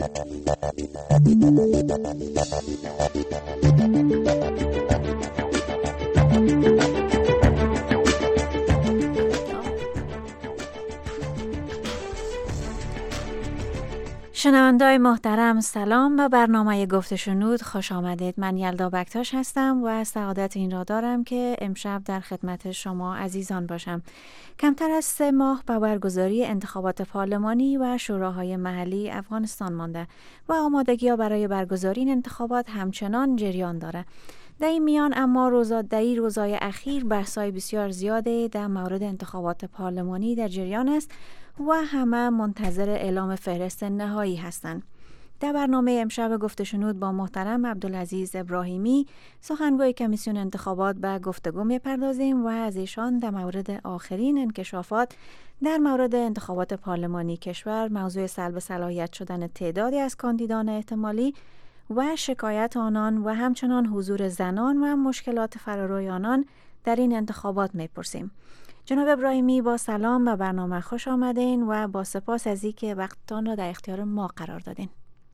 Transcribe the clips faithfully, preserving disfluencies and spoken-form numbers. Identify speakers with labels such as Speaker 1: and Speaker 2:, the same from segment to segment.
Speaker 1: شنونده‌های محترم سلام و برنامه گفت و شنود خوش آمدید. من یلدا بکتاش هستم و سعادت این را دارم که امشب در خدمت شما عزیزان باشم. کمتر از سه ماه به برگزاری انتخابات پارلمانی و شوراهای محلی افغانستان مانده و آمادگی‌ها برای برگزاری این انتخابات همچنان جریان داره. در این میان اما روزا در این روزهای اخیر بحث‌های بسیار زیاده در مورد انتخابات پارلمانی در جریان است و همه منتظر اعلام فهرست نهایی هستند. در برنامه امشب گفت و شنود با محترم عبدالعزیز ابراهیمی سخنگوی کمیسیون انتخابات به گفتگو می‌پردازیم و از ایشان در مورد آخرین انکشافات در مورد انتخابات پارلمانی کشور، موضوع سلب صلاحیت شدن تعدادی از کاندیدان احتمالی و شکایت آنان و همچنان حضور زنان و مشکلات فراروی آنان در این انتخابات می‌پرسیم. جناب ابراهیمی با سلام و برنامه خوش آمدین و با سپاس از اینکه وقتتان را در اختیار ما قرار دادین.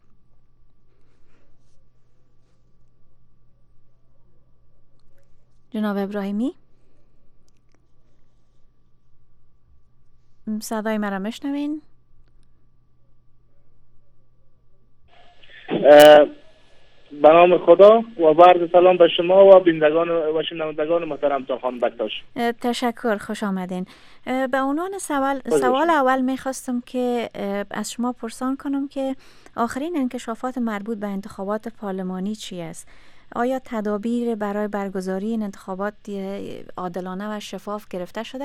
Speaker 1: جناب ابراهیمی صدای مرا میشنوین؟
Speaker 2: به نام خدا و با عرض سلام به شما و بینندگان و شنوندگان محترم تا خانم بکتاش.
Speaker 1: تشکر، خوش آمدین. به عنوان سوال سوال اول میخواستم که از شما پرسان کنم که آخرین انکشافات مربوط به انتخابات پارلمانی چی است؟ آیا تدابیر برای برگزاری این انتخابات عادلانه و شفاف گرفته شده؟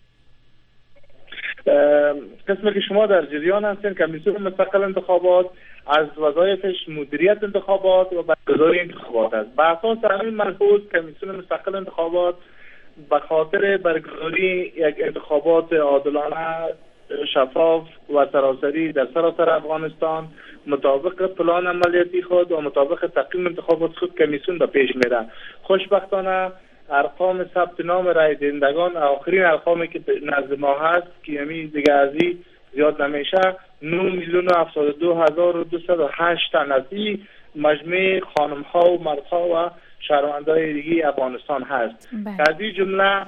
Speaker 2: قسمی که شما در جریان هستین کمیسیون مستقل انتخابات از وظایفش مدیریت انتخابات و برگزاری انتخابات است. به اساس همین ملحوظ کمیسیون مستقل انتخابات به خاطر برگزاری یک انتخابات عادلانه، شفاف و سراسری در سراسر افغانستان مطابق پلان عملیاتی خود و مطابق تقویم انتخابات خود کمیسیون به پیش میره. خوشبختانه ارقام ثبت نام رای دهندگان آخرین ارقامی که نزد ما هست که یعنی دیگه از این زیاد نمیشه، نه میلیون و هفتاد و دو هزار و دویست و هشت تن از این مجموع خانم ها و مردها و شهروندان دیگه افغانستان هست. از این جمله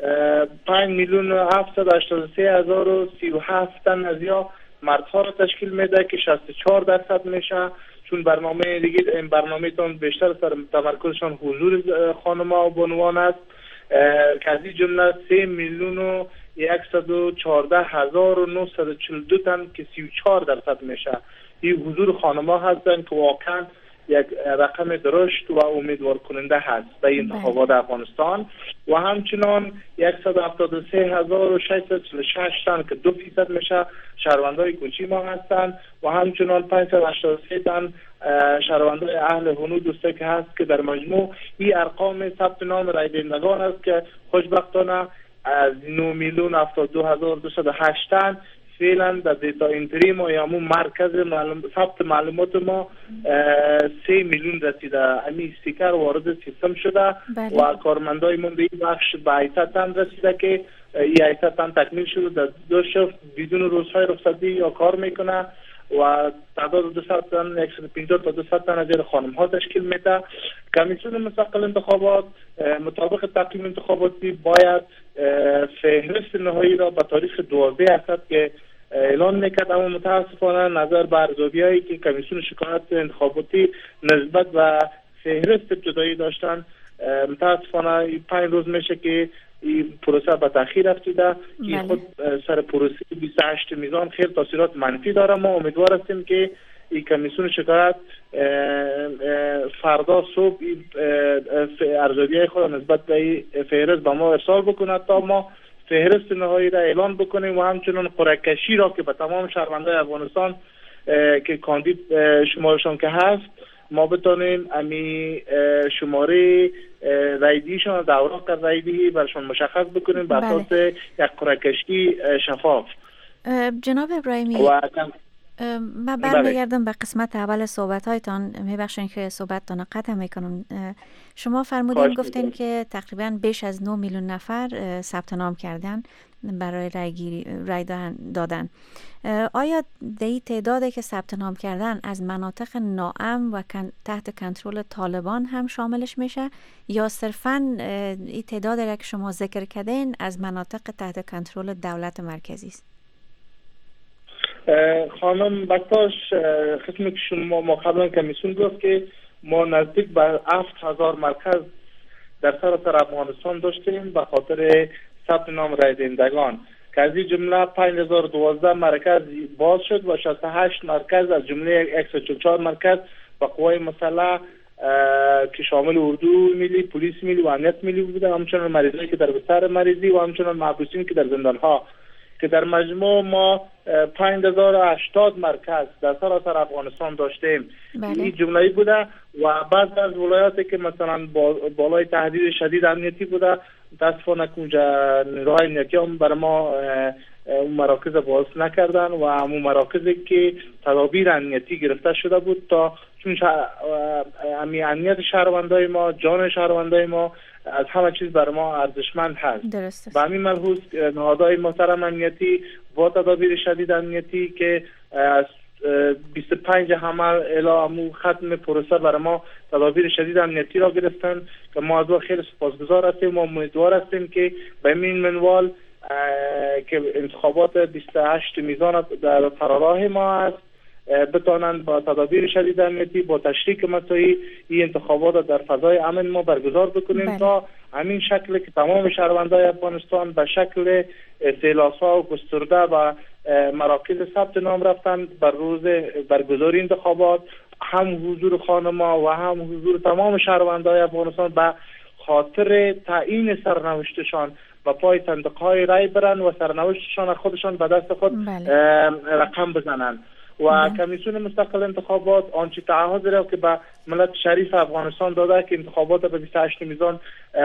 Speaker 2: پنج میلیون و هفتصد و هشتاد و سه هزار و سی و هفت تن از یا مردها را تشکیل میده که شصت و چهار درصد میشه، چون برنامه دیگه این برنامه تون بیشتر سر تمرکزشان حضور خانم‌ها و بانوان است که از این جمله سه میلیون و صد و چهارده هزار و نهصد و چهل و دو تن که سی و چهار درصد میشه. این حضور خانم‌ها هستند که واقعا یک رقم درشت و امیدوار کننده هست در این انتخابات افغانستان و همچنان صد و هفتاد و سه هزار و ششصد و چهل و شش تن که دو فیصد میشه شهروندای کوچی ما هستند و همچنان پانصد و هشتاد و سه تن شهروندای اهل هنود دوسته که هست که در مجموع این ارقام ثبت نام رای دهندگان است که خوشبختانه از نه میلیون و هفتاد و دو هزار و دویست و هشت تن فعلا در دیتا انتری ما یا همون مرکز معلوم ثبت معلومات ما سه میلیون رسیده. امی استیکر وارد سیستم شده بله. و کارمندای من به این بخش به هشتصد تن رسیده که این هشتصد تن تکمیل شده، در دو شفت بدون روزهای رخصتی یا کار میکنه و تعداد دویست تن صد و پنجاه تا دویست تن از خانم ها تشکیل میده. کمیسیون مستقل انتخابات مطابق تقویم انتخاباتی باید فهرست نهایی را به تاریخ دوازده اسد که اعلان میکرد، اما متاسفانه نظر به ارزیابی‌هایی که کمیسیون شکایت انتخاباتی نسبت و فهرست ابتدایی داشتن متاسفانه پنج روز میشه که این پروسه به تاخیر افتاده که خود سر پروسه بیست و هشت میزان خیلی تاثیرات منفی داره. ما امیدوار هستیم که این کمیسیون شکایت فردا صبح ارزیابی خود نسبت به فهرست به ما ارسال بکنه تا ما فهرست نهایی را اعلان بکنیم و همچنان قرعه‌کشی را که به تمام شهروندان افغانستان که کاندید شمارشان که هست ما بتانیم امی شماره رایدیشان در اوراق رایدی برشان مشخص بکنیم بر اساس یک قرعه‌کشی شفاف.
Speaker 1: جناب ابراهیمی من برمیگردم به قسمت اول صحبت هایتان. میبخشین که صحبتتان قطع میکنم. شما فرمودین گفتین که تقریبا بیش از نه میلیون نفر ثبت نام کردن برای رای گیری رای دادن. آیا دی تعدادی که ثبت نام کردن از مناطق ناامن و تحت کنترل طالبان هم شاملش میشه یا صرفاً این تعدادی که شما ذکر کردین از مناطق تحت کنترل دولت مرکزی است؟
Speaker 2: خانم بکتاش، خدمت که شما ما قبلا کمیسیون گفت که ما نزدیک به هفت هزار مرکز در سراسر افغانستان داشتیم به خاطر ثبت نام رای دهندگان که از این جمله پنج هزار و دوازده مرکز باز شد و شصت و هشت مرکز از جمله صد و چهل و چهار مرکز با قوای مسلح که شامل اردو ملی، پلیس ملی و امنیت ملی بوده، همچنان مریضایی که در بستر مریضی و همچنان محبوسین که در زندان ها، که در مجموع ما پنج هزار و هشتاد مرکز در سراسر افغانستان داشتیم. بله. این جمله‌ای بوده و بعض از ولایاتی که مثلا بالای تهدید شدید امنیتی بوده متاسفانه اونجا نیروهای امنیتی هم برای ما اون مراکز باز نکردن و همون مراکزی که تدابیر امنیتی گرفته شده بود تا چون امنیت شهروندای ما، جان شهروندای ما از همه چیز برای ما ارزشمند هست.
Speaker 1: درسته.
Speaker 2: و همین ملحوظ نهادهای محترم امنیتی با تدابیر شدید امنیتی که از بیست و پنج حمل الی امو ختم پروسه برای ما تدابیر شدید امنیتی را گرفتن که ما از خیلی سپاسگزار هستیم و امیدوار هستیم که به این منوال که انتخابات بیست و هشت میزان در فراراه ما است بتانند با تدابیر شدید امنیتی با تشریک مساعی این انتخابات در فضای امن ما برگزار بکنیم. بله. تا همین شکل که تمام شهروندان افغانستان به شکل سیلاسا و گسترده و مراکز ثبت نام رفتن بر روز برگزاری انتخابات هم حضور خانما و هم حضور تمام شهروندان افغانستان به خاطر تعیین سرنوشتشان و پای صندوق‌های رای برن و سرنوشتشان خودشان به دست خود بله. رقم بزنن و کمیسیون مستقل انتخابات آنچه تعهد را که به ملت شریف افغانستان داده که انتخابات به بیست و هشت میزان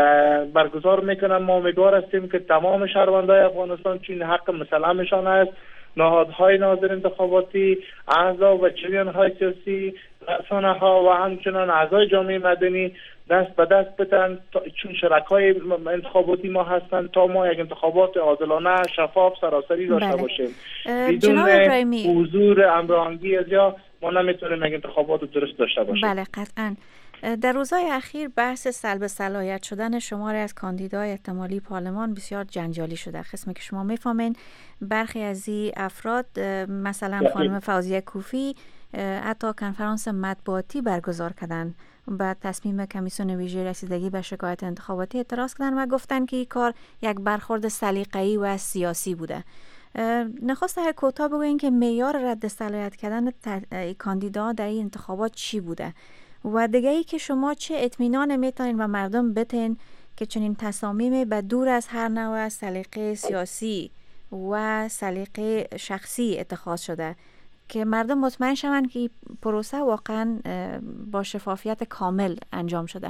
Speaker 2: برگزار میکنن. ما امیدوار هستیم که تمام شهروندان افغانستان چون حق مسلمشان است، نهادهای ناظر انتخاباتی، احزاب و جریان‌های سیاسی، رسانه‌ها و همچنان اعضای جامعه مدنی دست به دست بتن چون شرکای انتخاباتی ما هستند تا ما یک انتخابات عادلانه، شفاف، سراسری داشته بله. باشیم. بدون حضور امرانگی از یا ما نمیتونیم یک انتخابات درست داشته باشیم.
Speaker 1: بله قطعاً. در روزهای اخیر بحث سلب صلاحیت شدن شماری از کاندیدای احتمالی پارلمان بسیار جنجالی شده. قسمی که شما میفهمین برخی از این افراد مثلا خانم فوزیه کوفی حتی کنفرانس مطبوعاتی برگزار کردن بعد تصمیم کمیسیون ویژه رسیدگی به شکایت انتخاباتی اعتراض کردن و گفتن که این کار یک برخورد سلیقه‌ای و سیاسی بوده. نخواست هر کوتاه بگوین که معیار رد صلاحیت کردن کاندیدا در این انتخابات چی بوده و دیگه ای که شما چه اطمینان میتونین و مردم بتین که چنین تصامیمی به دور از هر نوع سلیقه سیاسی و سلیقه شخصی اتخاذ شده که مردم مطمئن شوند که پروسه واقعا با شفافیت کامل انجام شده؟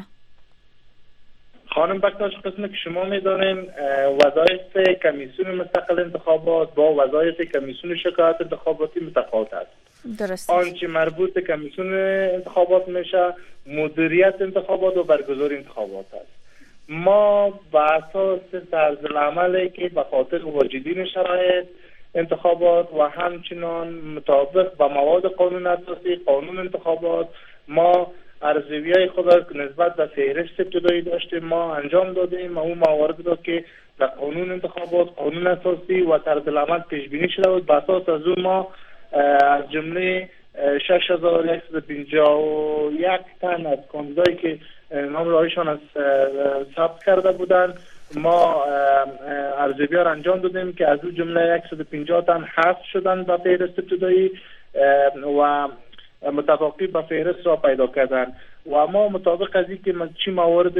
Speaker 2: خانم بکتاش، قسمی که شما میدانیم وظایف کمیسیون مستقل انتخابات با وظایف کمیسیون شکایت انتخاباتی متفاوت است.
Speaker 1: درست.
Speaker 2: آنچه مربوط به کمیسیون انتخابات میشه مدیریت انتخابات و برگزاری انتخابات است. ما با اساس طرز العملی که به خاطر واجدین شرایط انتخابات و همچنان مطابق با مواد قانون اساسی قانون انتخابات ما ارزیابی‌های خود را نسبت به فهرست ابتدایی داشتیم ما انجام دادیم و اون موارد را که در قانون انتخابات قانون اساسی و طرز العمل پیش بینی شده بود به اساس از اون ما از جمله شش هزار و صد و پنجاه و یک تن از کاندیدایی که نام رایشان از ثبت کرده بودند ما ارزیابی را انجام دادیم که از اون جمله صد و پنجاه تن حذف شدن به فهرست ابتدایی و متفاقی به فهرست را پیدا کردن و ما مطابق از اینکه چی موارد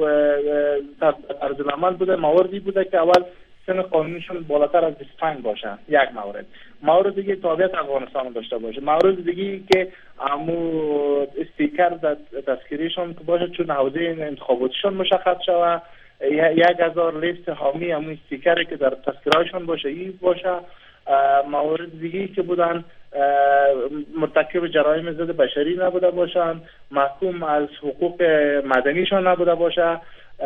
Speaker 2: طرز العمل بوده مواردی بوده که اول سن قانونیشون بالاتر از بیست و پنج باشن، یک مورد. مورد دیگه تابعیت افغانستان داشته باشه. مورد دیگه که امو استیکر در تذکیریشون که باشه چون حوزه انتخاباتیشون مشخص شوه، یک هزار لیست حامی امو استیکری که در تذکیرهایشون باشه این باشه. موارد دیگه که بودن مرتکب جرایم ضد بشری نبوده باشند، محکوم از حقوق مدنیشان نبوده باشه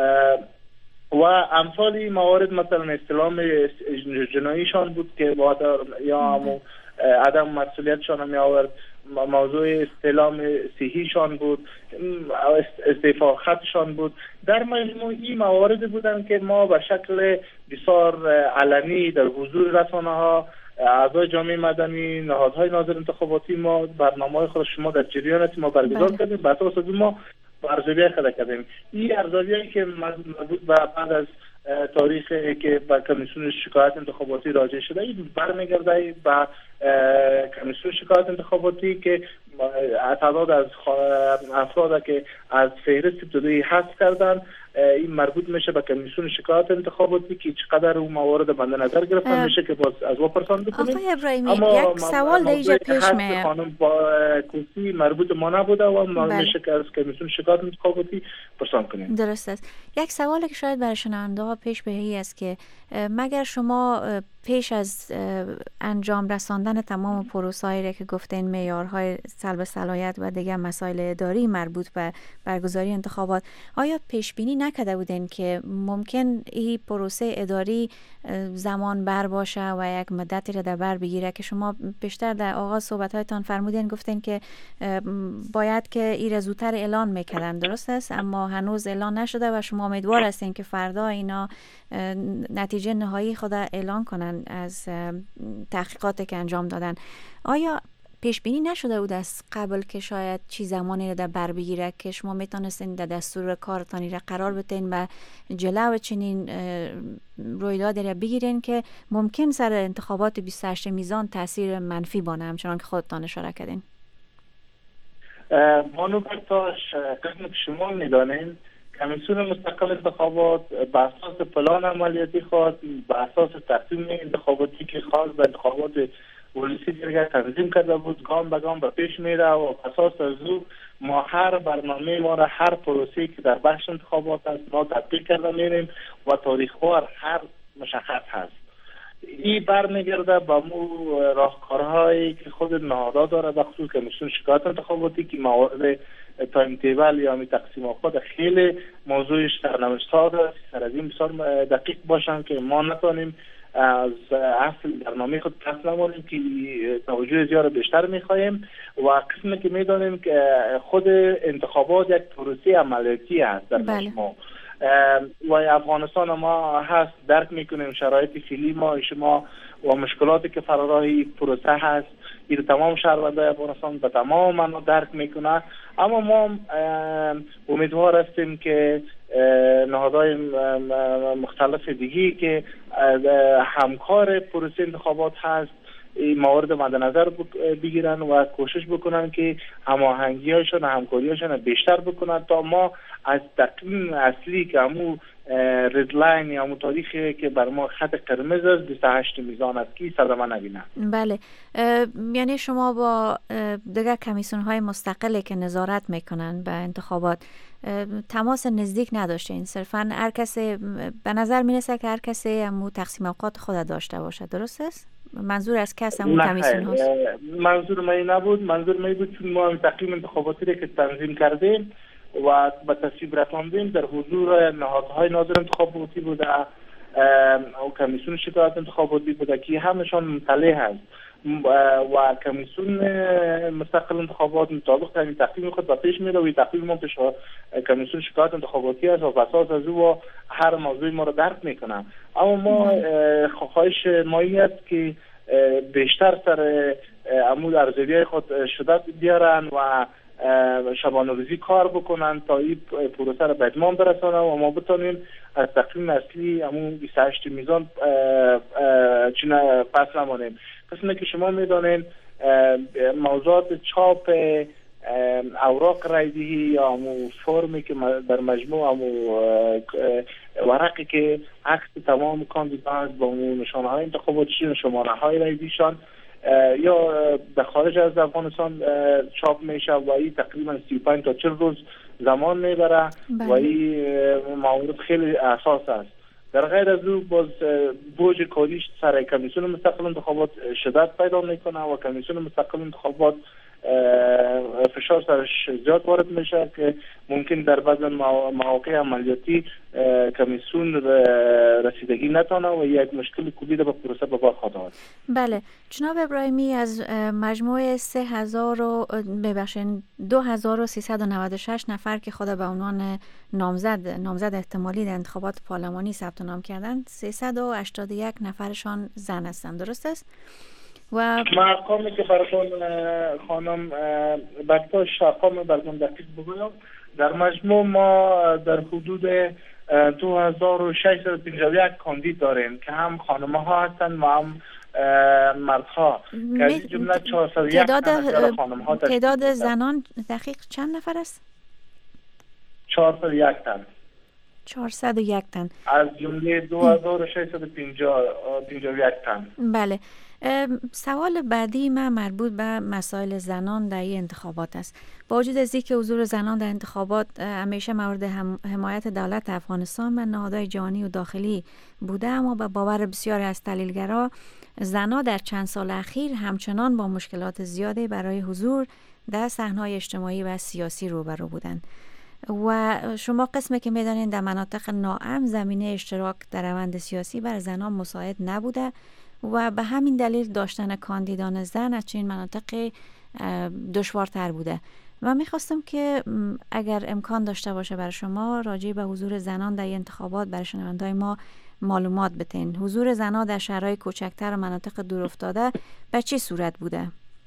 Speaker 2: و امثال این موارد، مثلا استلام جناییشان بود که با یا همو عدم مسئولیتشان می آورد، موضوع استلام صحیحشان بود، استعفا خطشان بود. در مجموع این موارد بودن که ما به شکل بسیار علنی در حضور رسانه ها، اعضای جامعه مدنی، نهادهای ناظر انتخاباتی، ما برنامه‌های خود شما در جریان ما برگزار کردیم. بر اساس ما ارزیابی خود کردیم. این ارزیابی که مربوط به بعد از تاریخی که با کمیسیون شکایت انتخاباتی راجع شده، این برمیگرده به کمیسیون شکایت انتخاباتی که تعداد از افراد که از فهرست ابتدایی حذف کردن، این مربوط میشه به کمیسیون شکایت انتخاباتی که چقدر اون موارد بنده نظر گرفتن میشه که باز از واپرسان بکنیم.
Speaker 1: آقای ابراهیمی، یک سوال در اینجا پیش میاد.
Speaker 2: خانم با کرسی مربوط ما نبوده و بله. میشه که از کمیسیون شکایت انتخاباتی پرسان کنیم.
Speaker 1: درست است. یک سوالی که شاید برای شنونده ها پیش بیایی است که مگر شما پیش از انجام رساندن تمام پروسه‌ای که گفتین، معیارهای سلب صلاحیت و دیگر مسائل اداری مربوط به برگزاری انتخابات، آیا پیش بینی نکرده بودین که ممکن این پروسه اداری زمان بر باشه و یک مدتی را در بر بگیره؟ که شما بیشتر در آغاز صحبت‌هایتان فرمودین، گفتین که باید که این زودتر اعلان میکردن، درست است؟ اما هنوز اعلان نشده و شما امیدوار هستین که فردا اینا نتیجه نهایی خود اعلان کنن از تحقیقاتی که انجام دادن. آیا پیش بینی نشده بود از قبل که شاید چی زمانی را در بر بگیره که شما میتونستین در دستور کارتانی را قرار بدین و جلو چنین رویدادی را بگیرین که ممکن سر انتخابات بیست و هشت میزان تاثیر منفی بانه، همچنان که خودتان اشاره کردین؟
Speaker 2: بانو بکتاش، قسم که شما میدانین کمیسیون مستقل انتخابات به اساس پلان عملیاتی خود، به اساس تقسیم انتخاباتی که خاص به انتخابات ولسی دیگر تنظیم کرده بود، گام به گام به پیش میره و اساس از او ما هر برنامه ما را، هر پروسه‌ای که در بخش انتخابات است ما تطبیق کرده میریم و تاریخوار هر مشخص هست. این برمیگرده به مو راهکارهایی که خود نهادها داره، به خصوص کمیسیون شکایت انتخاباتی که موارد تایم تیبل یا می تقسیم خود خیلی موضوعش سرنوشت ها داره، سر از این بسیار دقیق باشن که ما نتونیم از اصل برنامه خود کس نمانیم که توجه زیاد بیشتر میخواییم و قسمی که میدانیم که خود انتخابات یک پروسه عملیاتی هست در مجموع و افغانستان ما هست، درک میکنیم شرایط فعلی ما شما و مشکلاتی که فراراه پروسه هست، این تمام شهروندان افغانستان به تمام معنا درک میکنه. اما ما امیدوار هستیم که نهادهای مختلف دیگی که همکار پروسه انتخابات هست این موارد مد نظر بگیرن و کوشش بکنن که هماهنگی هاشون و همکاری هاشون بیشتر بکنن تا ما از تقویم اصلی که همون ردلاین یا همون تاریخی که بر ما خط قرمز است بیست و هشت میزان است که صدمه نبینه.
Speaker 1: بله، یعنی شما با دیگر کمیسیون های مستقلی که نظارت میکنن به انتخابات تماس نزدیک نداشتین؟ صرفا هر کسی به نظر میرسه که هر کسی همون تقسیم اوقات خود داشته باشه، درست است؟ منظور از کس همون کمیسیون هاست؟
Speaker 2: منظور من نبود، منظور من بود چون ما تقویم انتخاباتی که تنظیم کردیم و به تصویب رساندیم در حضور نهادهای ناظر انتخاباتی بوده و کمیسیون شکایت انتخاباتی بوده که همشان مطلع هست و کمیسیون مستقل انتخابات مطابق همین تقویم خود به پیش میره و این تقویم ما پیش کمیسیون شکایت انتخاباتی است و اساس از او هر موضوعی ما را درک میکنه. اما ما خواهش مایی است که بیشتر سر عمود ارزیابی خود شده بیارن و شبانه روزی کار بکنن تا این پروسه را به اتمام برسانن و ما بتونیم از تقویم اصلی همون بیست و هشت میزان چون پس نمانیم. قسمی که شما میدانین موضوعات چاپ اوراق رایدهی یا همون فرمی که در مجموع همون ورقی که عکس تمام کاندیدا هست با همون نشانه های انتخاباتیشون، شماره های رایدیشان یا در خارج از افغانستان چاپ میشه و این تقریبا سی و پنج تا چهل روز زمان میبره و این موارد خیلی اساس است در غیر از او باز بوج کاریش سر کمیسیون مستقل انتخابات شدت پیدا میکنه و کمیسیون مستقل انتخابات فشار سرش زیاد وارد میشه که ممکن در بعض مواقع عملیاتی کمیسیون رسیدگی نتونه و یک مشکل کلی به پروسه به بار خواهد آورد.
Speaker 1: بله جناب ابراهیمی، از مجموع سه هزار و ببخشید دو هزار و سیصد و نود و شش نفر که خود به عنوان نامزد نامزد احتمالی در انتخابات پارلمانی ثبت نام کردند، سیصد و هشتاد و یک نفرشان زن هستند، درست است؟ و
Speaker 2: ارقامی که براتون خانم بکتاش ارقام براتون دقیق بگویم، در مجموع ما در حدود دو هزار و ششصد و پنجاه و یک کاندید داریم که هم خانم ها هستند و هم مردها که از جمله چهارصد و یک
Speaker 1: تعداد
Speaker 2: خانم ها
Speaker 1: تعداد زنان دقیق چند نفر است؟
Speaker 2: چهارصد و یک تن.
Speaker 1: چهارصد و یک تن
Speaker 2: از جمله دو هزار و ششصد و پنجاه و یک تن.
Speaker 1: بله. سوال بعدی من مربوط به مسائل زنان در این انتخابات است. با وجود از اینکه حضور زنان در انتخابات همیشه مورد حمایت دولت افغانستان و نهادهای جهانی و داخلی بوده، اما به باور بسیاری از تحلیلگرا زنان در چند سال اخیر همچنان با مشکلات زیادی برای حضور در صحنه‌های اجتماعی و سیاسی روبرو بودند و شما قسمی که می‌دانید در مناطق ناامن زمینه اشتراک در روند سیاسی برای زنان مساعد نبوده و به همین دلیل داشتن کاندیدان زن از چنین مناطق دشوارتر بوده و میخواستم که اگر امکان داشته باشه برای شما راجع به حضور زنان در انتخابات برای شنونده‌های ما معلومات بدین. حضور زنان در شهرهای کوچکتر و مناطق دورافتاده به چه صورت بوده؟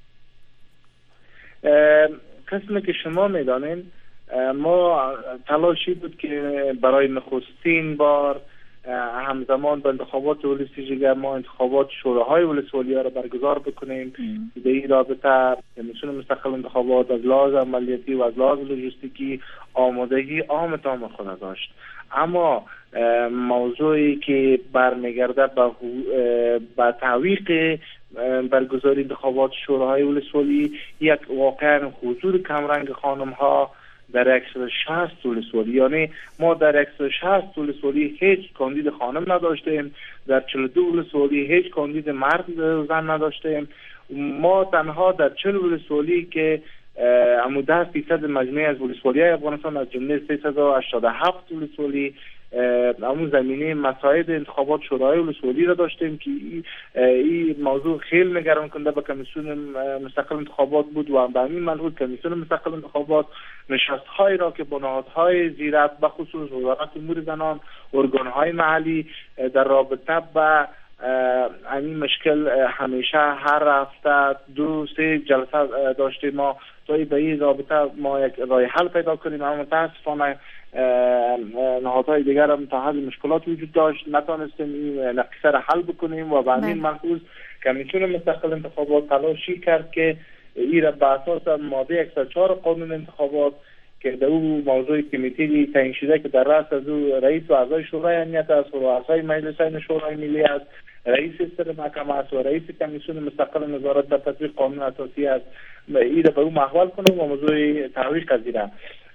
Speaker 2: قسمی که شما میدانین ما تلاشی بود که برای نخستین بار همزمان با انتخابات ولسی ما انتخابات شوراهای ولسوالی ها را برگزار بکنیم. در این رابطه کمیسیون مستقل انتخابات از لحاظ عملیاتی و از لحاظ لوجستیکی آمادگی عام تام خود داشت، اما موضوعی که برمیگرده به به تعویق برگزاری انتخابات شوراهای ولسوالی یک واقعا حضور کمرنگ خانم ها در اکثر شصت ولسوالی، یعنی ما در اکثر شصت ولسوالی هیچ کاندید خانم نداشتیم، در چهل و دو ولسوالی هیچ کاندید مرد زن نداشتیم. ما تنها در چهل ولسوالی که اما ده فیصد مجموعه از ولسوالی های افغانستان از جمله سیصد و هشتاد و هفت ولسوالی همون زمینه مساعد انتخابات شورای ولسوالی را داشتیم که این موضوع خیلی نگران کننده به کمیسیون مستقل انتخابات بود و به همین منظور کمیسیون مستقل انتخابات نشست های را که با نهادهای زیرت به خصوص وزارت امور زنان، ارگان های محلی در رابطه با این مشکل همیشه هر هفته دو سه جلسه داشتیم ما تا به این رابطه ما یک راه حل پیدا کنیم، اما متاسفانه نهادهای دیگر هم تا حد مشکلات وجود داشت، نتونستیم این نقصه را حل بکنیم و به همین منظور کمیسیون مستقل انتخابات تلاشی کرد که این را به اساس ماده صد و چهار قانون انتخابات که در اون موضوع کمیته تعیین شده که در رأس از او رئیس و اعضای شورای امنیت است و اعضای مجلس شورای ملی است، رئیس سر محکمه است و رئیس کمیسیون مستقل نظارت بر تطبیق قانون اساسی است، این را به او محول کنیم و موضوع تعویق پذیره.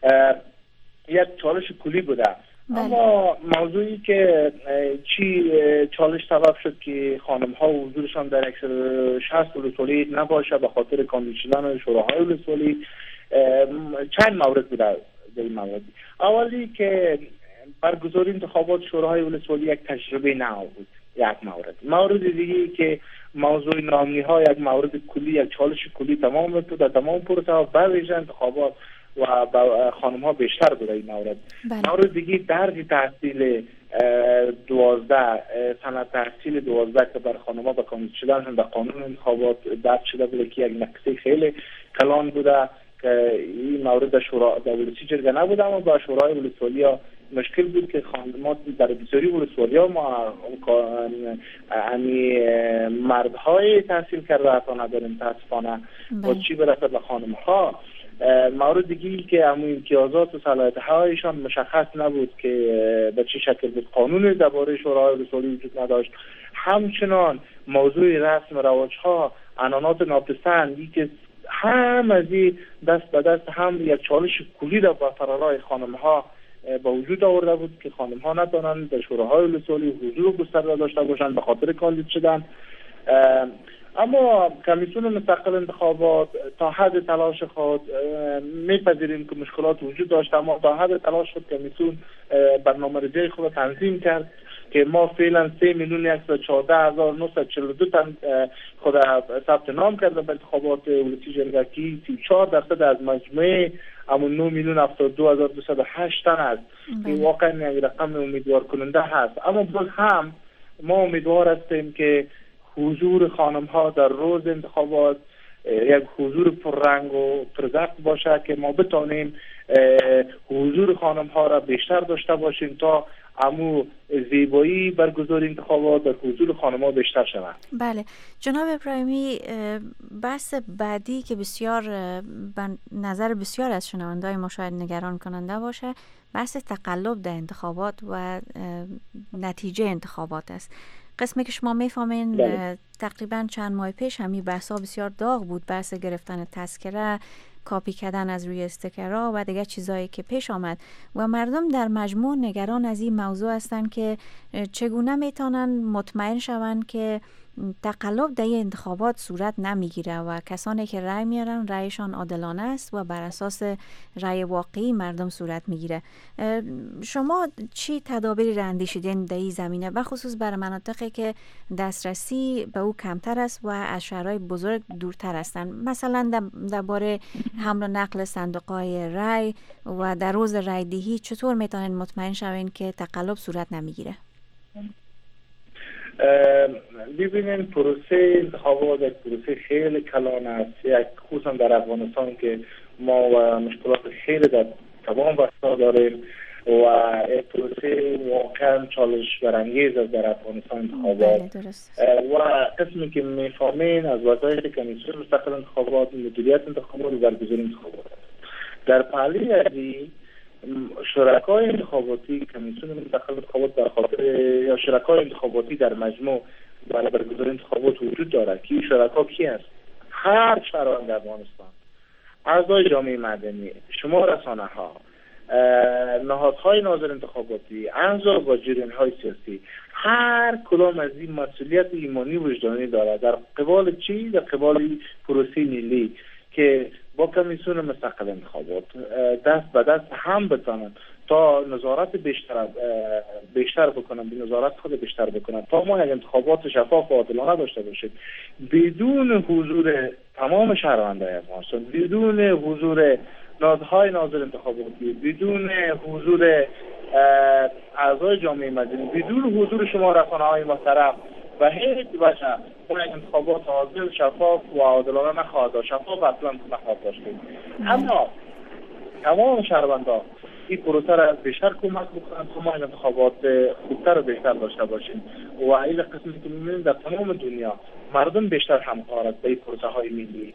Speaker 2: یک چالش کلی بوده. بله. اما موضوعی که چی چالش سبب شد که خانم ها حضورشان در اکثر شصت ولسوالی نباشه به خاطر کاندید شدن شوراهای ولسوالی، چند مورد بوده در این مورد. اولی که برگزاری انتخابات شوراهای ولسوالی یک تجربه نو بود، یک مورد. مورد دیگه که موضوع نامنی ها یک مورد کلی، یک چالش کلی تمام بود در تمام پروسه ها بعد انتخابات و خانم ها بیشتر بوده این مورد. بله. مورد دیگه درج تحصیل دوازده سند تحصیل دوازده که بر خانم ها به کاندید شدن هم در قانون انتخابات درج شده بوده که یک نقصه خیلی کلان بوده که این مورد در شورا در ولسی جرگه نبوده، اما با شورای ولسوالی ها مشکل بود که خانمات در بسیاری ولسوالی ها ما یعنی مردهای تحصیل کرده حتی نداریم متاسفانه با چی برسه به خانم ها. مورد دیگی که همون امتیازات و صلاحیت هایشان مشخص نبود که به چه شکل بود، قانون درباره شورای ولسوالی وجود نداشت. همچنان موضوع رسم رواج ها، عنانات ناپسند که هم از دست به دست هم یک چالش کلی را با فرارای خانم ها با وجود آورده بود که خانم ها نتوانند در شوراهای ولسوالی حضور گسترده داشته باشند به خاطر کاندید شدن. اما کمیسیون مستقل انتخابات تا حد تلاش خود میپذیریم که مشکلات وجود داشت، اما تا حد تلاش خود کمیسیون برنامه‌ریزی خود تنظیم کرد که ما فعلا سه میلیون صد و چهارده هزار و نهصد و چهل و دو تن خود ثبت نام کرده به انتخابات ولسی جرگکی، سی و چهار درصد از مجموعه همون نه میلیون هفتاد و دو هزار و دویست و هشت تن است که واقعا یک رقم امیدوار کننده هست. اما باز هم ما امیدوار هستیم که حضور خانم ها در روز انتخابات یک حضور پررنگ و پرزرق باشه که ما بتانیم حضور خانم ها را بیشتر داشته باشیم تا امو زیبایی برگزاری انتخابات در حضور خانم ها بیشتر شود.
Speaker 1: بله جناب ابراهیمی، بحث بعدی که بسیار به نظر بسیار از شنونده‌های ما شاید نگران کننده باشه بحث تقلب در انتخابات و نتیجه انتخابات است. قسمی که شما میفهمین تقریبا چند ماه پیش همین بحثا بسیار داغ بود، بحث گرفتن تذکره، کاپی کردن از روی استیکرها و دیگه چیزایی که پیش آمد و مردم در مجموع نگران از این موضوع هستند که چگونه میتونن مطمئن شوند که تقلب در این انتخابات صورت نمیگیره و کسانی که رأی میارن رأیشان عادلانه است و بر اساس رأی واقعی مردم صورت میگیره. شما چی تدابیری را اندیشیدین در این زمینه و خصوص برای مناطقی که دسترسی به او کمتر است و از شهرهای بزرگ دورتر هستند، مثلا درباره حمل و نقل صندوق‌های رأی و در روز رأی دهی چطور میتونین مطمئن شوین که تقلب صورت نمیگیره؟
Speaker 2: ببینین پروسه انتخابات یک پروسه خیلی کلان است، یک خصوصا در افغانستان که ما و مشکلات خیلی در تمام بخش‌ها داریم و یک پروسه واقعا چالش برانگیز است در افغانستان انتخابات و قسمی که میفهمین از وظایف کمیسیون مستقل انتخابات مدیریت انتخابات و برگزاری انتخابات در پهلوی ازی شرکای انتخاباتی کمیسیون مستقل انتخابات در خاطر یا شرکای انتخاباتی در مجموع برای برگزاری انتخابات وجود دارد که شرکا کی است؟ هر شهروند افغانستان، اعضای جامعه مدنی، شما رسانه ها، نهادهای ناظر انتخاباتی، احزاب و جریان‌های سیاسی، هر کدام از این مسئولیت ایمانی و وجدانی دارد در قبال چی؟ در قبال پروسه ملی که با کمیسیون مستقل انتخابات دست به دست هم بتانند تا نظارت بیشتر بیشتر بکنن، به نظارت خود بیشتر بکنن تا ما یک انتخابات شفاف و عادلانه داشته باشیم بدون حضور تمام شهروندان افغانستان، بدون حضور نهادهای ناظر انتخاباتی، بدون حضور اعضای جامعه مدنی، بدون حضور شما رسانه‌های محترم و هیچ وجه اون انتخابات عادل، شفاف و عادلانه نخواهد داشت، شفاف اصلا نخواهد داشت. اما تمام شهروندان این پروسه را بیشتر کمک بکنند تا ما انتخابات خوبتر و بیشتر داشته باشیم و این قسمی که می‌بینیم در تمام دنیا مردم بیشتر همکارند به این پروسه های ملی.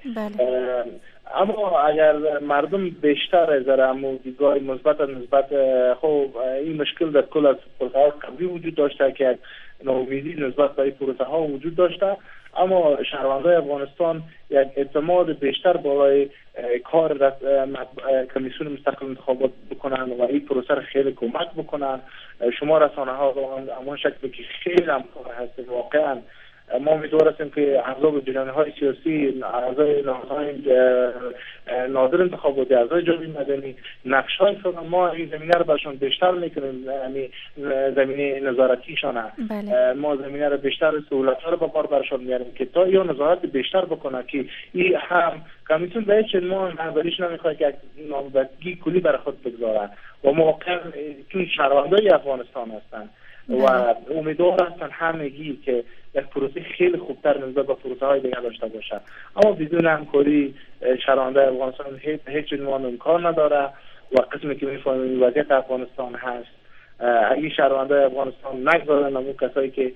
Speaker 2: اما اگر مردم بیشتر از امو دیدگاه مثبت نسبت خب این مشکل در کل از پروسه های قبلی وجود داشته که ناامیدی نسبت به این پروسه ها وجود داشته، اما شهروندان افغانستان یک اعتماد بیشتر بالای کار کمیسیون مستقل انتخابات بکنن و این پروسه را خیلی کمک بکنن. شما رسانه ها اما شکلی که خیلی همکار هستید واقعا ما امیدوار هستیم که احزاب و جریان‌های سیاسی، اعضای نهادهای ناظر انتخاباتی، اعضای جامعه مدنی نقش‌های خود ما این زمینه رو برشون بیشتر میکنیم، یعنی زمینه نظارتیشان بله. ما زمینه رو بیشتر سهولت‌ها رو به کار برشون میاریم که تا یا نظارت بیشتر بکنه که این هم کمیسیون به چه ما نظریش نمیخواد که نامزدگی کلی بر خود بگذاره و واقعا چون شهروندای افغانستان هستن و امیدوار هستن همگی که یک پروسه خیلی خوبتر نسبت به پروسه های دیگه داشته باشه، اما بدون همکاری شهروندان افغانستان هیچ هیچ عنوان امکان نداره و قسمی که میفهمیم وضعیت افغانستان هست اگه شهروندان افغانستان نگذارن اون کسایی که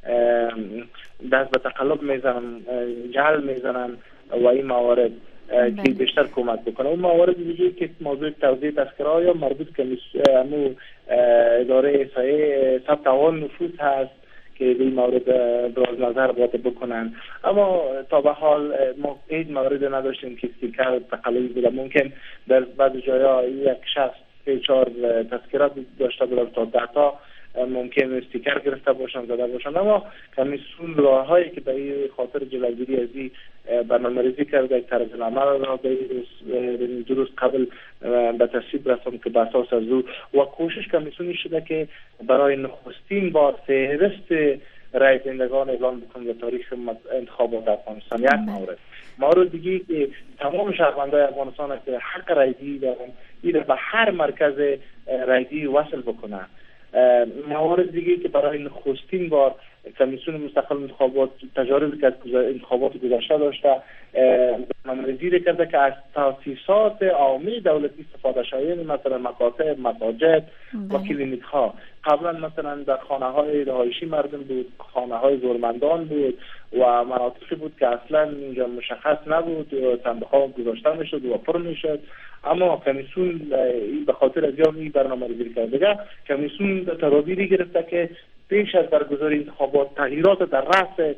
Speaker 2: دست به تقلب میزنن جهل میزنن و این موارد که بیشتر کمک بکنه. اون موارد دیگه که موضوع توزیع تذکره یا مربوط که امو اداره احصایه ثبت احوال نفوس هست که این مورد براز نظر باید بکنن، اما تا به حال ما هیچ مورد نداشتیم که استیکر تقلبی بوده. ممکن در بعض جایا یک شخص سه چهار تذکرات داشته بودن تا ده تا ممکن استیکر گرفته باشن زده باشن، اما کمیسیون راههایی که به این خاطر جلوگیری از این برنامه‌ریزی کرده، یک طرز العمل را به درست قبل به تصویب رساند که به اساس از او و کوشش کمیسیونی شده که برای نخستین بار فهرست رای دهندگان اعلان بکنه به تاریخ انتخابات افغانستان. یک مورد مورد دیگه که تمام شهروندان افغانستان که حق رایدهی دارن این به هر مرکز رایدهی وصل بکنه. موارد دیگه که برای نخستین بار کمیسیون مستقل انتخابات تجاربی که از انتخابات گذشته داشته برنامه‌ریزی کرده که از تاسیسات عامه دولتی استفاده شده، مثلا مکاتب، مساجد و کلینیک ها. قبلا مثلا در خانه های رهایشی مردم بود، خانه های زورمندان بود و مناطقی بود که اصلا اینجا مشخص نبود، صندوق ها گذاشته میشد و پر میشد. اما کمیسیون به خاطر از این برنامه‌ریزی کرده، کمیسیون تدابیری گرفته که پیش از برگزاری انتخابات تغییرات در رأس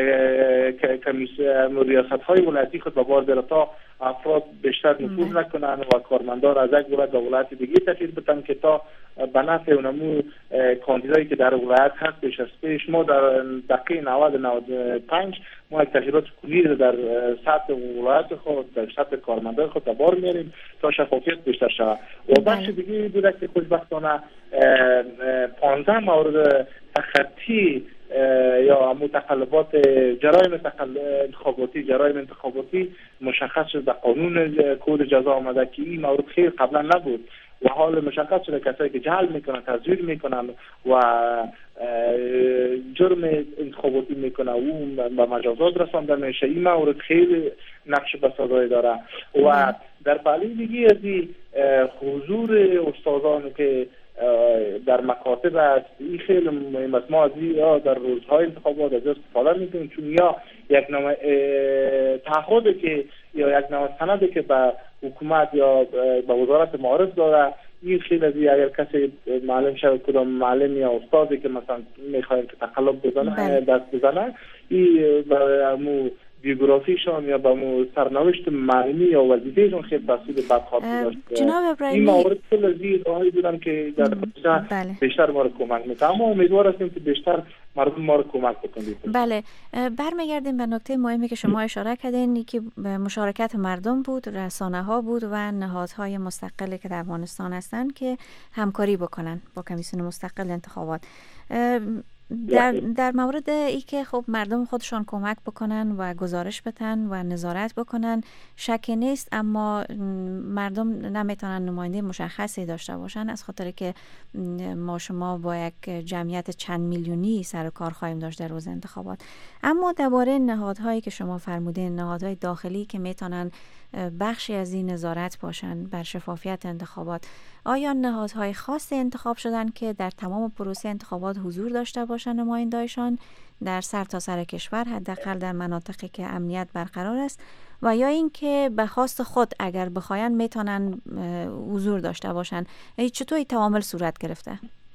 Speaker 2: ریاست های ولایتی خود به بار بیاره تا افراد بیشتر نفوذ نکنن و کارمندان از یک ولایت به ولایت دیگه تغییر بدن که تا به نفع اونمو کاندیدایی که در ولایت هست پیش از پیش. ما در دقیقه نود نود و پنج ما یک تغییرات کلی در سطح ولایت خود، در سطح کارمندان خود به بار میاریم تا شفافیت بیشتر شود. و بخش دیگه بوده که خوشبختانه پانزده مورد تخطی یا متقلبات جرایم انتخاباتی جرایم انتخاباتی مشخص شده در قانون کد جزا آمده که این مورد خیلی قبلا نبود و حال مشخص شده کسایی که جهل میکنن، تزویر میکنن و جرم انتخاباتی میکنه او به مجازات رسانده میشه. این مورد خیلی نقش بسازایی داره و در پهلوی دیگه از حضور استادان که در مکاتب است این خیلی مهم است. ما از یا در روزهای انتخابات از استفاده میکنیم چون یا یک نوع تعهدی که یا یک نوع سندی که به حکومت یا به وزارت معارف داره. این خیلی از اگر کسی معلم شود کدام معلم یا استادی که مثلا میخوایم که تقلب بزنه دست بزنه این به بیوگرافیشان یا با مو سرنوشت معلمی یا وظیفهشون خیلی تاثیر بد خواهد داشت.
Speaker 1: جناب ابراهیمی،
Speaker 2: این موارد کل از این راهی بودن که در بله. بیشتر ما رو کمک میکنه، اما امیدوار هستیم که بیشتر مردم ما رو کمک بکنید.
Speaker 1: بله، برمیگردیم به نکته مهمی که شما اشاره کردین که مشارکت مردم بود، رسانه ها بود و نهادهای مستقلی که در افغانستان هستند که همکاری بکنن با کمیسیون مستقل انتخابات. در در مورد ای که خب مردم خودشان کمک بکنن و گزارش بدن و نظارت بکنن شکی نیست، اما مردم نمیتونن نماینده مشخصی داشته باشن از خاطر که ما شما با یک جمعیت چند میلیونی سر و کار خواهیم داشت در روز انتخابات. اما درباره نهادهایی که شما فرمودین، نهادهای داخلی که میتونن بخشی از این نظارت باشن بر شفافیت انتخابات، آیا نهادهای خاص انتخاب شدن که در تمام پروسه انتخابات حضور داشته باشن نمایندایشان در سر تا سر کشور، حداقل در مناطقی که امنیت برقرار است، و یا اینکه به خواست خود اگر بخواین میتونن حضور داشته باشن؟ چطور این تعامل صورت گرفته؟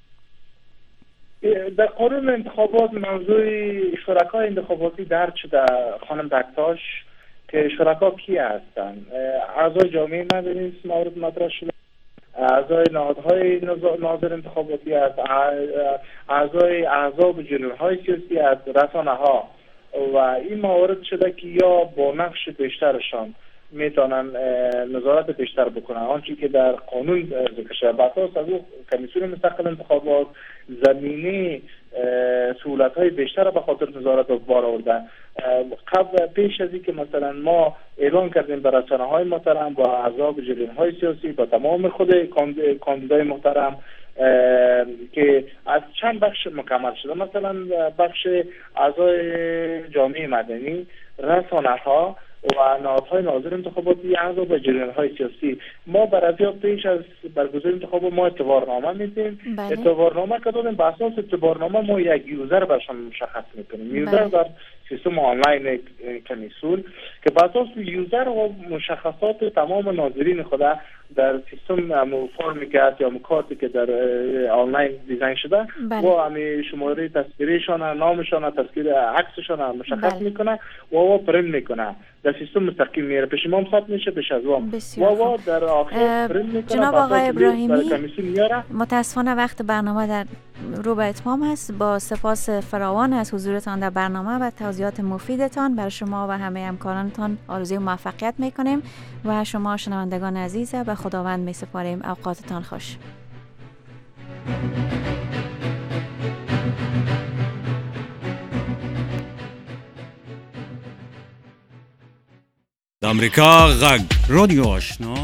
Speaker 2: در قانون انتخابات موضوع شرکای انتخاباتی درج شده خانم بکتاش که شرکا کی هستن؟ اعضای جامعه مدنی است مورد مطرح شده، اعضای نهادهای ناظر انتخاباتی است، اعضای احزاب و جریان‌های سیاسی است، رسانه ها. و این موارد شده که یا با نقش بیشترشان میتونن نظارت بیشتر بکنن آنچه که در قانون ذکر شده. بر اساس از کمیسیون مستقل انتخابات زمینه سهولت‌های بیشتر به خاطر نظارت بار آوردن. قبل پیش از اینکه مثلا ما اعلان کردیم به رسانه‌های محترم، با احزاب جریان‌های سیاسی، با تمام خود کاندیدای محترم که از چند بخش مکمل شده، مثلا بخش اعضای جامعه مدنی، رسانه‌ها و نهادهای ناظر انتخاباتی، احزاب و جریان‌های سیاسی، ما برای پیش از برگزاری انتخابات ما اعتبارنامه میدیم. اعتبارنامه که دادیم به اساس اعتبارنامه ما یک یوزر برشان مشخص میکنیم. یوزر در سیستم آنلاین کمیسیون که به اساس یوزر و مشخصات تمام ناظرین خود در سیستم امو فرمی که هست یا امو کارتی که در آنلاین دیزاین شده
Speaker 1: بله.
Speaker 2: و امی شماره تصویریشان، نامشان، تصویر عکسشان مشخص
Speaker 1: بله.
Speaker 2: میکنه و و پرینت میکنه، در سیستم مستقیم میره پیش ما ثبت میشه پیش از وام و و در آخر پرینت میکنه.
Speaker 1: جناب آقای ابراهیمی،
Speaker 2: میاره.
Speaker 1: متاسفانه وقت برنامه در رو به اتمام است. با سپاس فراوان از حضورتان در برنامه و توضیحات مفیدتان برای شما و همه همکارانتان آرزوی موفقیت میکنیم و شما شنوندگان عزیز به خداوند میسپاریم. اوقاتتان خوش.
Speaker 3: آمریکا غږ رادیو آشنا